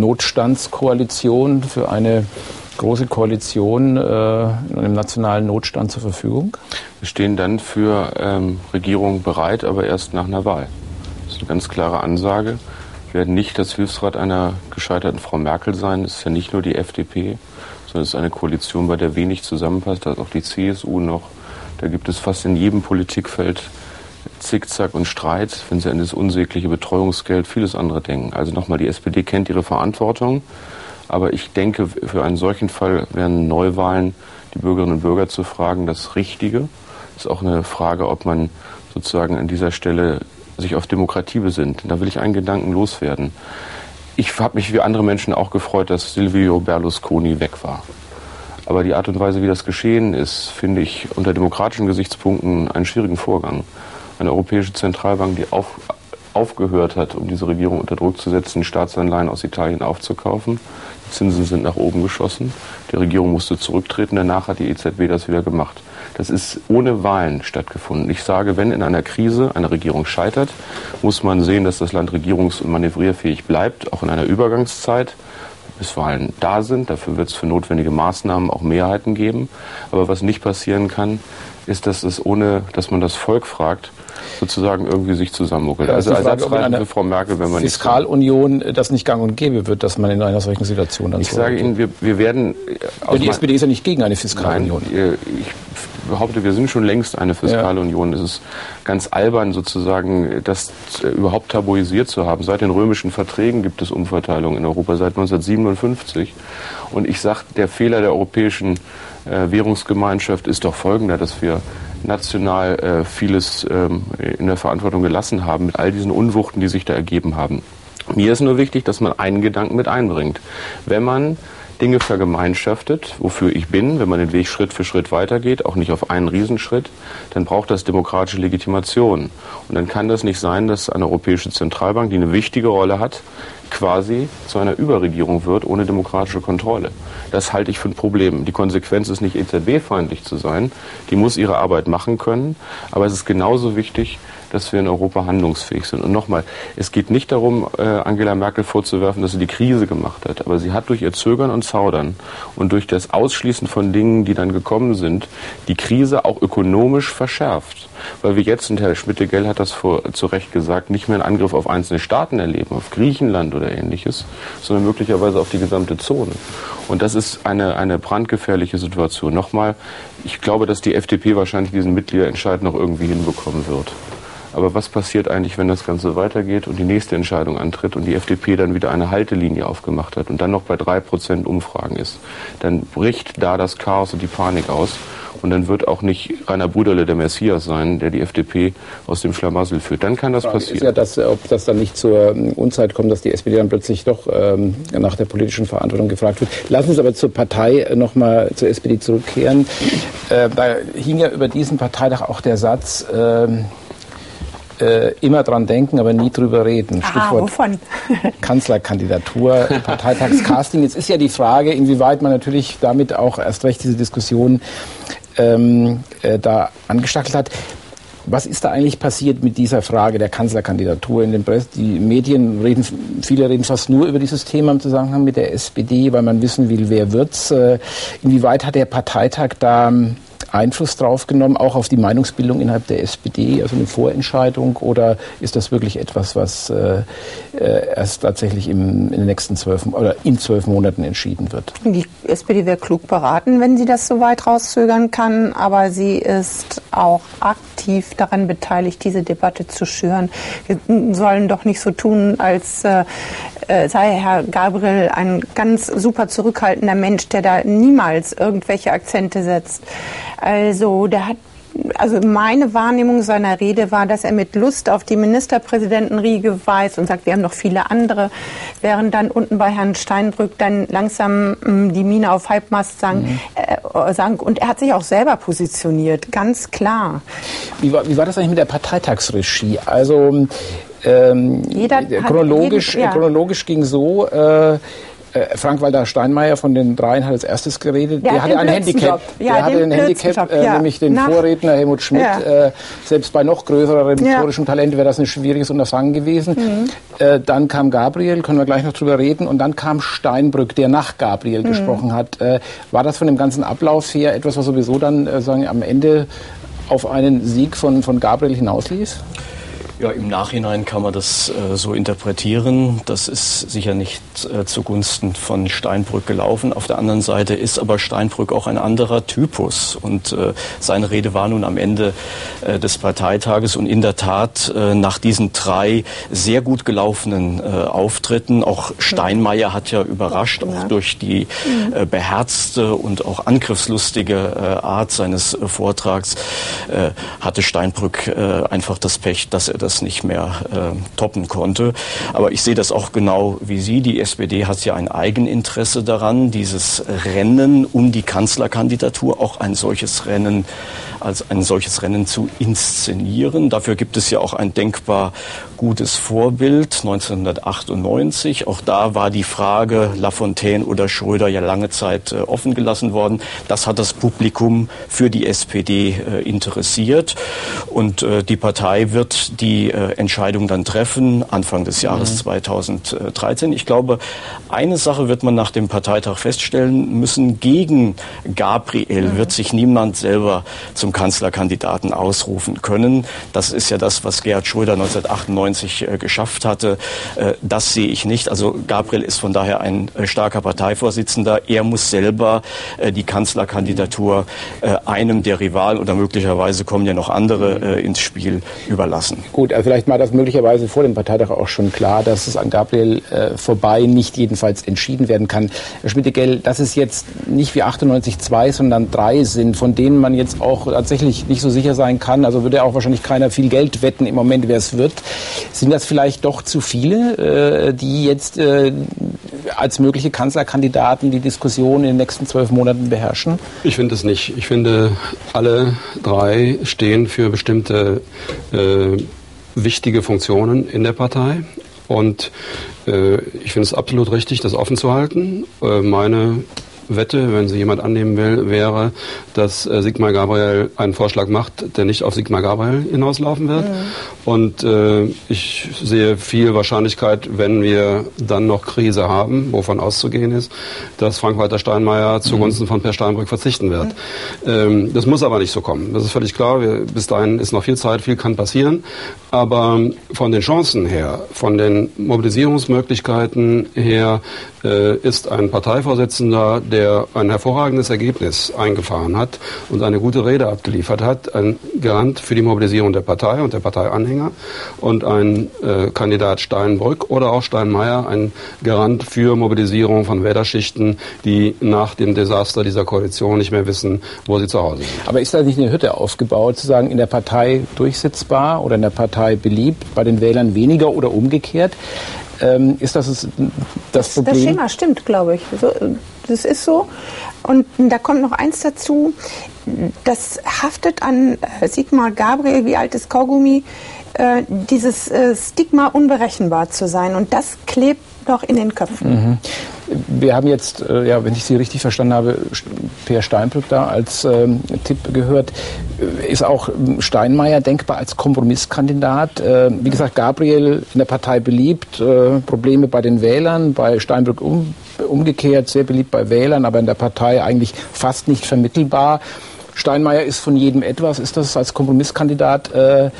Notstandskoalition, für eine große Koalition in einem nationalen Notstand zur Verfügung? Wir stehen dann für Regierung bereit, aber erst nach einer Wahl. Das ist eine ganz klare Ansage. Wir werden nicht das Hilfsrad einer gescheiterten Frau Merkel sein. Das ist ja nicht nur die FDP, sondern es ist eine Koalition, bei der wenig zusammenpasst. Da ist auch die CSU noch. Da gibt es fast in jedem Politikfeld Zickzack und Streit, wenn Sie an das unsägliche Betreuungsgeld, vieles andere denken. Also nochmal, die SPD kennt ihre Verantwortung. Aber ich denke, für einen solchen Fall wären Neuwahlen, die Bürgerinnen und Bürger zu fragen, das Richtige. Das ist auch eine Frage, ob man sozusagen an dieser Stelle sich auf Demokratie besinnt. Da will ich einen Gedanken loswerden. Ich habe mich wie andere Menschen auch gefreut, dass Silvio Berlusconi weg war. Aber die Art und Weise, wie das geschehen ist, finde ich unter demokratischen Gesichtspunkten einen schwierigen Vorgang. Eine europäische Zentralbank, die aufgehört hat, um diese Regierung unter Druck zu setzen, Staatsanleihen aus Italien aufzukaufen. Die Zinsen sind nach oben geschossen. Die Regierung musste zurücktreten. Danach hat die EZB das wieder gemacht. Das ist ohne Wahlen stattgefunden. Ich sage, wenn in einer Krise eine Regierung scheitert, muss man sehen, dass das Land regierungs- und manövrierfähig bleibt, auch in einer Übergangszeit, bis Wahlen da sind. Dafür wird es für notwendige Maßnahmen auch Mehrheiten geben. Aber was nicht passieren kann, ist, dass es ohne, dass man das Volk fragt, sozusagen irgendwie sich zusammenmuckelt. Also Ersatzreisen für Frau Merkel, wenn man Fiskalunion das nicht gang und gäbe wird, dass man in einer solchen Situation dann Ich sage Ihnen, wir werden... Die SPD ist ja nicht gegen eine Fiskalunion. Nein, ich behaupte, wir sind schon längst eine Fiskalunion. Es ist ganz albern sozusagen, das überhaupt tabuisiert zu haben. Seit den römischen Verträgen gibt es Umverteilung in Europa, seit 1957. Und ich sage, der Fehler der europäischen Währungsgemeinschaft ist doch folgender, dass wir national vieles in der Verantwortung gelassen haben mit all diesen Unwuchten, die sich da ergeben haben. Mir ist nur wichtig, dass man einen Gedanken mit einbringt. Wenn man Dinge vergemeinschaftet, wofür ich bin, wenn man den Weg Schritt für Schritt weitergeht, auch nicht auf einen Riesenschritt, dann braucht das demokratische Legitimation. Und dann kann das nicht sein, dass eine europäische Zentralbank, die eine wichtige Rolle hat, quasi zu einer Überregierung wird, ohne demokratische Kontrolle. Das halte ich für ein Problem. Die Konsequenz ist nicht EZB-feindlich zu sein, die muss ihre Arbeit machen können, aber es ist genauso wichtig, dass wir in Europa handlungsfähig sind. Und nochmal, es geht nicht darum, Angela Merkel vorzuwerfen, dass sie die Krise gemacht hat, aber sie hat durch ihr Zögern und Zaudern und durch das Ausschließen von Dingen, die dann gekommen sind, die Krise auch ökonomisch verschärft. Weil wir jetzt, und Herr Schmitte-Gell hat das zu Recht gesagt, nicht mehr einen Angriff auf einzelne Staaten erleben, auf Griechenland oder Ähnliches, sondern möglicherweise auf die gesamte Zone. Und das ist eine brandgefährliche Situation. Nochmal, ich glaube, dass die FDP wahrscheinlich diesen Mitgliederentscheid noch irgendwie hinbekommen wird. Aber was passiert eigentlich, wenn das Ganze weitergeht und die nächste Entscheidung antritt und die FDP dann wieder eine Haltelinie aufgemacht hat und dann noch bei 3% Umfragen ist? Dann bricht da das Chaos und die Panik aus. Und dann wird auch nicht Rainer Buderle der Messias sein, der die FDP aus dem Schlamassel führt. Dann kann das passieren. Ist ja, ob das dann nicht zur Unzeit kommt, dass die SPD dann plötzlich doch nach der politischen Verantwortung gefragt wird. Lassen Sie uns aber zur Partei nochmal zur SPD zurückkehren. Da hing ja über diesen Parteitag auch der Satz, immer dran denken, aber nie drüber reden. Stichwort wovon? Kanzlerkandidatur, Parteitagscasting. Jetzt ist ja die Frage, inwieweit man natürlich damit auch erst recht diese Diskussion da angestachelt hat. Was ist da eigentlich passiert mit dieser Frage der Kanzlerkandidatur in den die Medien viele reden fast nur über dieses Thema im Zusammenhang mit der SPD, weil man wissen will, wer wird's. Inwieweit hat der Parteitag da Einfluss drauf genommen, auch auf die Meinungsbildung innerhalb der SPD, also eine Vorentscheidung, oder ist das wirklich etwas, was erst tatsächlich in den nächsten 12 Monaten entschieden wird? Die SPD wäre klug beraten, wenn sie das so weit rauszögern kann, aber sie ist auch aktiv daran beteiligt, diese Debatte zu schüren. Wir sollen doch nicht so tun, als sei Herr Gabriel ein ganz super zurückhaltender Mensch, der da niemals irgendwelche Akzente setzt. Also meine Wahrnehmung seiner Rede war, dass er mit Lust auf die Ministerpräsidentenriege weist und sagt, wir haben noch viele andere, während dann unten bei Herrn Steinbrück dann langsam die Mine auf Halbmast sank. Und er hat sich auch selber positioniert, ganz klar. Wie war das eigentlich mit der Parteitagsregie? Also chronologisch ging so, Frank Walter Steinmeier von den Dreien hat als erstes geredet. Der hatte ein Handicap. Nämlich den Vorredner Helmut Schmidt. Ja. Selbst bei noch größerem rhetorischem Talent wäre das ein schwieriges Unterfangen gewesen. Dann kam Gabriel, können wir gleich noch drüber reden. Und dann kam Steinbrück, der nach Gabriel gesprochen hat. War das von dem ganzen Ablauf her etwas, was sowieso dann am Ende auf einen Sieg von Gabriel hinauslief? Ja, im Nachhinein kann man das so interpretieren. Das ist sicher nicht zugunsten von Steinbrück gelaufen. Auf der anderen Seite ist aber Steinbrück auch ein anderer Typus. Und seine Rede war nun am Ende des Parteitages. Und in der Tat, nach diesen 3 sehr gut gelaufenen Auftritten, auch Steinmeier hat ja überrascht, auch durch die beherzte und auch angriffslustige Art seines Vortrags, hatte Steinbrück einfach das Pech, dass er das nicht mehr toppen konnte. Aber ich sehe das auch genau wie Sie. Die SPD hat ja ein Eigeninteresse daran, dieses Rennen um die Kanzlerkandidatur, auch ein solches Rennen zu inszenieren. Dafür gibt es ja auch ein denkbar gutes Vorbild, 1998. Auch da war die Frage Lafontaine oder Schröder ja lange Zeit offen gelassen worden. Das hat das Publikum für die SPD interessiert. Und die Partei wird die Entscheidung dann treffen, Anfang des Jahres 2013. Ich glaube, eine Sache wird man nach dem Parteitag feststellen müssen. Gegen Gabriel wird sich niemand selber zum Kanzlerkandidaten ausrufen können. Das ist ja das, was Gerhard Schröder 1998 geschafft hatte. Das sehe ich nicht. Also Gabriel ist von daher ein starker Parteivorsitzender. Er muss selber die Kanzlerkandidatur einem der Rivalen oder möglicherweise kommen ja noch andere ins Spiel überlassen. Gut, also vielleicht war das möglicherweise vor dem Parteitag auch schon klar, dass es an Gabriel vorbei nicht jedenfalls entschieden werden kann. Herr Schmitte-Gell, dass es jetzt nicht wie 98 2, sondern 3 sind, von denen man jetzt auch tatsächlich nicht so sicher sein kann, also würde auch wahrscheinlich keiner viel Geld wetten im Moment, wer es wird. Sind das vielleicht doch zu viele, die jetzt als mögliche Kanzlerkandidaten die Diskussion in den nächsten 12 Monaten beherrschen? Ich finde es nicht. Ich finde, alle 3 stehen für bestimmte wichtige Funktionen in der Partei. Und ich finde es absolut richtig, das offen zu halten. Meine Wette, wenn sie jemand annehmen will, wäre, dass Sigmar Gabriel einen Vorschlag macht, der nicht auf Sigmar Gabriel hinauslaufen wird. Und ich sehe viel Wahrscheinlichkeit, wenn wir dann noch Krise haben, wovon auszugehen ist, dass Frank-Walter Steinmeier zugunsten von Per Steinbrück verzichten wird. Das muss aber nicht so kommen. Das ist völlig klar. Bis dahin ist noch viel Zeit, viel kann passieren. Aber von den Chancen her, von den Mobilisierungsmöglichkeiten her, ist ein Parteivorsitzender, der ein hervorragendes Ergebnis eingefahren hat und eine gute Rede abgeliefert hat, ein Garant für die Mobilisierung der Partei und der Parteianhänger, und ein Kandidat Steinbrück oder auch Steinmeier ein Garant für Mobilisierung von Wählerschichten, die nach dem Desaster dieser Koalition nicht mehr wissen, wo sie zu Hause sind. Aber ist da nicht eine Hütte aufgebaut, zu sagen, in der Partei durchsetzbar oder in der Partei beliebt, bei den Wählern weniger oder umgekehrt? Ist das das Problem? Das Schema stimmt, glaube ich. Das ist so. Und da kommt noch eins dazu. Das haftet an Sigmar Gabriel wie altes Kaugummi, dieses Stigma, unberechenbar zu sein. Und das klebt noch in den Köpfen. Wir haben jetzt, wenn ich Sie richtig verstanden habe, Per Steinbrück da als Tipp gehört. Ist auch Steinmeier denkbar als Kompromisskandidat? Wie gesagt, Gabriel in der Partei beliebt, Probleme bei den Wählern, bei Steinbrück umgekehrt, sehr beliebt bei Wählern, aber in der Partei eigentlich fast nicht vermittelbar. Steinmeier ist von jedem etwas. Ist das als Kompromisskandidat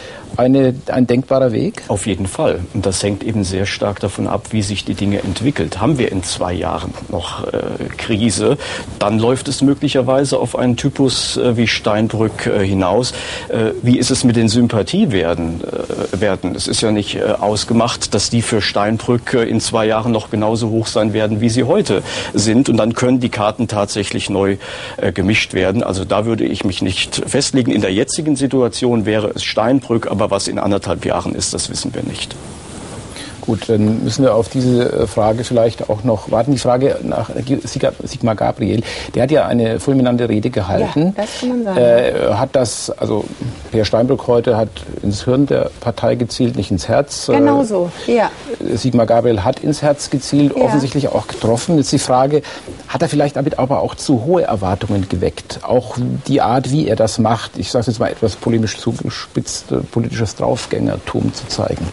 ein denkbarer Weg? Auf jeden Fall. Und das hängt eben sehr stark davon ab, wie sich die Dinge entwickelt. Haben wir in 2 Jahren noch Krise, dann läuft es möglicherweise auf einen Typus wie Steinbrück hinaus. Wie ist es mit den Sympathiewerten? Es ist ja nicht ausgemacht, dass die für Steinbrück in 2 Jahren noch genauso hoch sein werden, wie sie heute sind. Und dann können die Karten tatsächlich neu gemischt werden. Also da würde ich mich nicht festlegen. In der jetzigen Situation wäre es Steinbrück, aber was in 1,5 Jahren ist, das wissen wir nicht. Gut, dann müssen wir auf diese Frage vielleicht auch noch warten. Die Frage nach Sigmar Gabriel, der hat ja eine fulminante Rede gehalten. Ja, das kann man sagen. Hat das, also Per Steinbrück heute hat ins Hirn der Partei gezielt, nicht ins Herz. Genau so, ja. Sigmar Gabriel hat ins Herz gezielt, offensichtlich auch getroffen. Jetzt die Frage, hat er vielleicht damit aber auch zu hohe Erwartungen geweckt? Auch die Art, wie er das macht, ich sage es jetzt mal etwas polemisch zugespitzt, politisches Draufgängertum zu zeigen.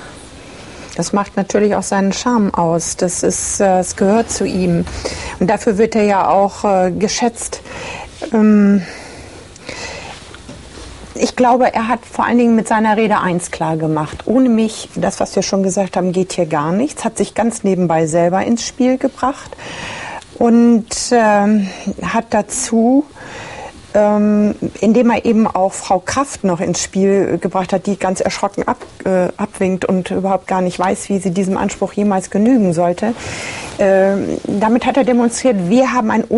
Das macht natürlich auch seinen Charme aus. Es gehört zu ihm. Und dafür wird er ja auch geschätzt. Ich glaube, er hat vor allen Dingen mit seiner Rede eins klar gemacht. Ohne mich, das, was wir schon gesagt haben, geht hier gar nichts. Hat sich ganz nebenbei selber ins Spiel gebracht und hat dazu, indem er eben auch Frau Kraft noch ins Spiel gebracht hat, die ganz erschrocken abwinkt und überhaupt gar nicht weiß, wie sie diesem Anspruch jemals genügen sollte. Damit hat er demonstriert, wir haben eine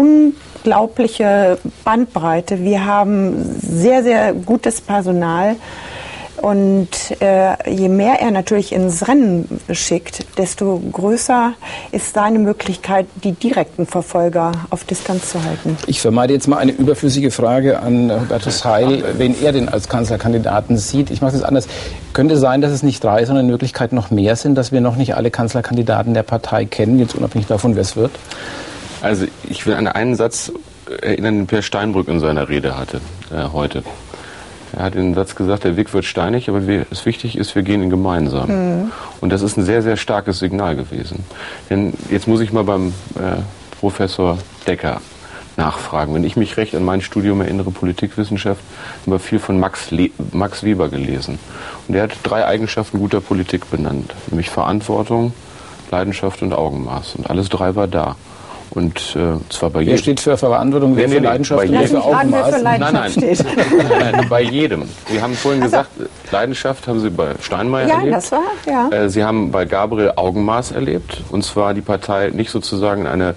unglaubliche Bandbreite, wir haben sehr, sehr gutes Personal Und je mehr er natürlich ins Rennen schickt, desto größer ist seine Möglichkeit, die direkten Verfolger auf Distanz zu halten. Ich vermeide jetzt mal eine überflüssige Frage an Hubertus Heil, wen er denn als Kanzlerkandidaten sieht. Ich mache es anders. Könnte sein, dass es nicht 3, sondern in Wirklichkeit noch mehr sind, dass wir noch nicht alle Kanzlerkandidaten der Partei kennen, jetzt unabhängig davon, wer es wird? Also ich will an einen Satz erinnern, den Per Steinbrück in seiner Rede hatte heute. Er hat den Satz gesagt, der Weg wird steinig, aber es wichtig ist, wir gehen ihn gemeinsam. Mhm. Und das ist ein sehr, sehr starkes Signal gewesen. Denn jetzt muss ich mal beim Professor Decker nachfragen. Wenn ich mich recht an mein Studium erinnere, Politikwissenschaft, haben wir viel von Max Weber gelesen. Und er hat 3 Eigenschaften guter Politik benannt, nämlich Verantwortung, Leidenschaft und Augenmaß. Und alles 3 war da. Und zwar bei jedem. Wer steht für Verantwortung, wer für Leidenschaft und wer für Augenmaß? Nein, bei jedem. Sie haben vorhin gesagt, Leidenschaft haben Sie bei Steinmeier erlebt. Ja, das war, ja. Sie haben bei Gabriel Augenmaß erlebt. Und zwar die Partei nicht sozusagen in eine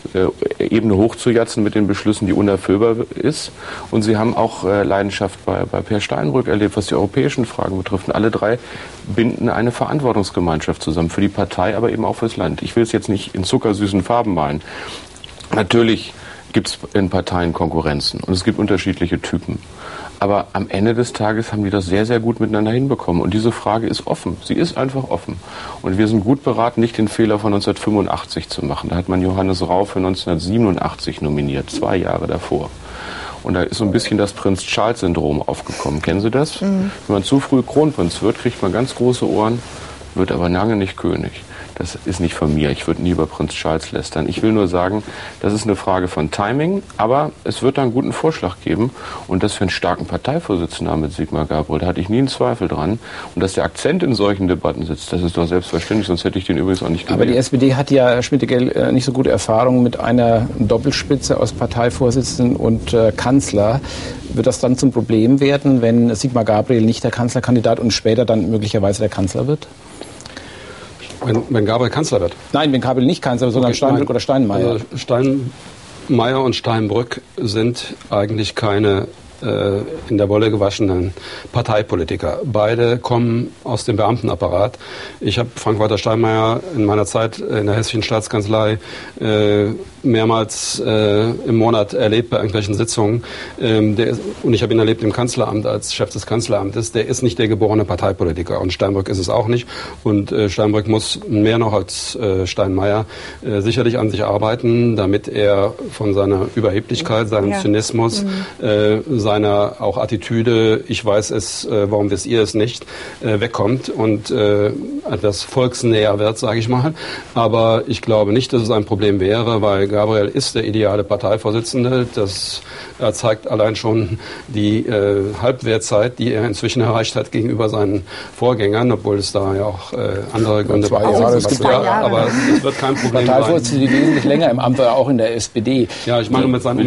Ebene hochzujatzen mit den Beschlüssen, die unerfüllbar ist. Und Sie haben auch Leidenschaft bei Per Steinbrück erlebt, was die europäischen Fragen betrifft. Und alle 3 binden eine Verantwortungsgemeinschaft zusammen, für die Partei, aber eben auch fürs Land. Ich will es jetzt nicht in zuckersüßen Farben malen. Natürlich gibt es in Parteien Konkurrenzen und es gibt unterschiedliche Typen. Aber am Ende des Tages haben die das sehr, sehr gut miteinander hinbekommen. Und diese Frage ist offen. Sie ist einfach offen. Und wir sind gut beraten, nicht den Fehler von 1985 zu machen. Da hat man Johannes Rau für 1987 nominiert, 2 Jahre davor. Und da ist so ein bisschen das Prinz-Charles-Syndrom aufgekommen. Kennen Sie das? Mhm. Wenn man zu früh Kronprinz wird, kriegt man ganz große Ohren, wird aber lange nicht König. Das ist nicht von mir. Ich würde nie über Prinz Charles lästern. Ich will nur sagen, das ist eine Frage von Timing, aber es wird da einen guten Vorschlag geben. Und das für einen starken Parteivorsitzenden haben mit Sigmar Gabriel, da hatte ich nie einen Zweifel dran. Und dass der Akzent in solchen Debatten sitzt, das ist doch selbstverständlich, sonst hätte ich den übrigens auch nicht gewählt. Aber die SPD hat ja, Herr Schmidt-Gell, nicht so gute Erfahrungen mit einer Doppelspitze aus Parteivorsitzenden und Kanzler. Wird das dann zum Problem werden, wenn Sigmar Gabriel nicht der Kanzlerkandidat und später dann möglicherweise der Kanzler wird? Wenn Gabriel Kanzler wird? Nein, wenn Gabriel nicht Kanzler wird, sondern Steinbrück oder Steinmeier. Also Steinmeier und Steinbrück sind eigentlich keine in der Wolle gewaschenen Parteipolitiker. Beide kommen aus dem Beamtenapparat. Ich habe Frank-Walter Steinmeier in meiner Zeit in der Hessischen Staatskanzlei mehrmals im Monat erlebt bei irgendwelchen Sitzungen. Und ich habe ihn erlebt im Kanzleramt als Chef des Kanzleramtes. Der ist nicht der geborene Parteipolitiker und Steinbrück ist es auch nicht. Und Steinbrück muss mehr noch als Steinmeier sicherlich an sich arbeiten, damit er von seiner Überheblichkeit, seinem Zynismus, seiner auch Attitüde, ich weiß es, warum wisst ihr es nicht, wegkommt und etwas volksnäher wird, sage ich mal. Aber ich glaube nicht, dass es ein Problem wäre, weil Gabriel ist der ideale Parteivorsitzende. Das zeigt allein schon die Halbwertzeit, die er inzwischen erreicht hat gegenüber seinen Vorgängern, obwohl es da ja auch andere Gründe war. Aber es wird kein Problem sein. Parteivorsitzende, die wesentlich länger im Amt war, auch in der SPD. Ja, ich meine mit seinem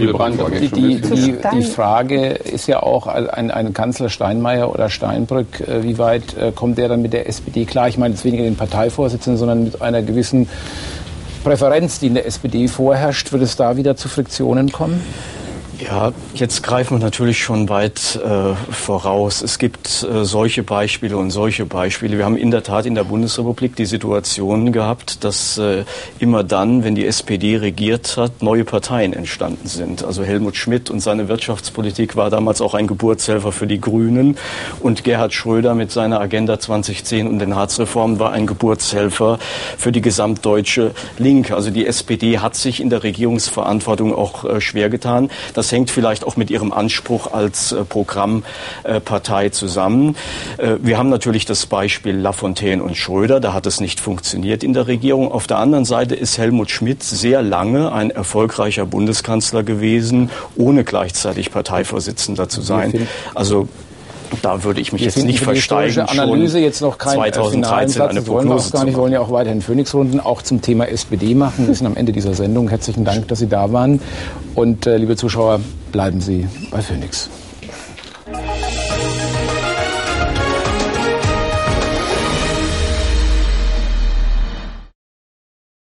Die Frage ist ja auch, ein Kanzler Steinmeier oder Steinbrück, wie weit kommt der dann mit der SPD klar? Ich meine jetzt weniger den Parteivorsitzenden, sondern mit einer gewissen Präferenz, die in der SPD vorherrscht. Wird es da wieder zu Friktionen kommen? Ja, jetzt greifen wir natürlich schon weit voraus. Es gibt solche Beispiele und solche Beispiele. Wir haben in der Tat in der Bundesrepublik die Situation gehabt, dass immer dann, wenn die SPD regiert hat, neue Parteien entstanden sind. Also Helmut Schmidt und seine Wirtschaftspolitik war damals auch ein Geburtshelfer für die Grünen. Und Gerhard Schröder mit seiner Agenda 2010 und den Hartz-Reformen war ein Geburtshelfer für die gesamtdeutsche Linke. Also die SPD hat sich in der Regierungsverantwortung auch schwer getan. Das hängt vielleicht auch mit ihrem Anspruch als Programmpartei zusammen. Wir haben natürlich das Beispiel Lafontaine und Schröder. Da hat es nicht funktioniert in der Regierung. Auf der anderen Seite ist Helmut Schmidt sehr lange ein erfolgreicher Bundeskanzler gewesen, ohne gleichzeitig Parteivorsitzender zu sein. Also da würde ich mich jetzt nicht versteigen. Analyse jetzt noch kein 2013 eine Prognose Wir wollen ja auch weiterhin Phoenix-Runden auch zum Thema SPD machen. Wir sind am Ende dieser Sendung. Herzlichen Dank, dass Sie da waren. Und liebe Zuschauer, bleiben Sie bei Phoenix.